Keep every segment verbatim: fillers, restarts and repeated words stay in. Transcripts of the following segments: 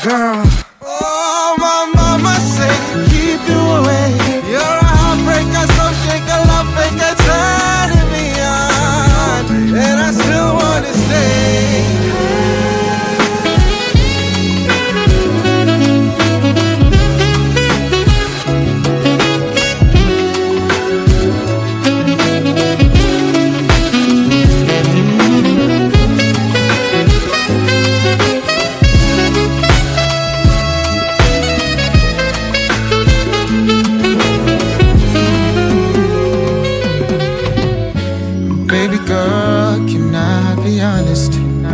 girl. Oh, my mama say keep you away. You're a heartbreaker, so shake a love faker, turning me on, and I still wanna stay. Baby girl, can I be honest?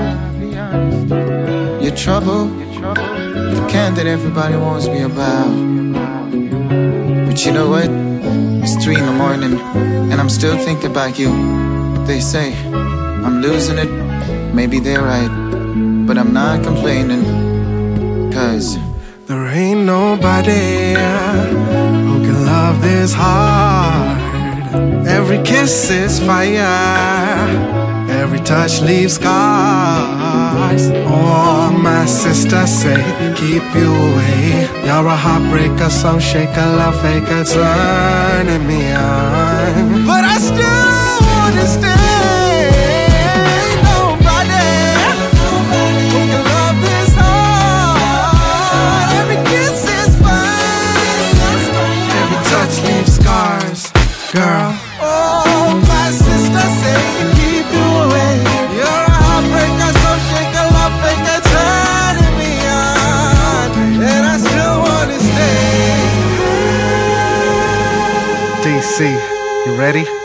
You're trouble, the kind that everybody wants me about. But you know what? It's three in the morning, and I'm still thinking about you. They say I'm losing it, maybe they're right, but I'm not complaining, cause there ain't nobody who can love this hard. Every kiss is fire, every touch leaves scars. Oh, my sister say, keep you away. You're a heartbreker, so shake a love faker, turning me on. But I still wanna stay. Nobody who can love this hard. Every kiss is fire, every touch leaves scars. Girl, oh, my sister say keep you away. You're a heartbreaker, so shake a love faker, turning me on, and I still wanna stay. D C, you ready?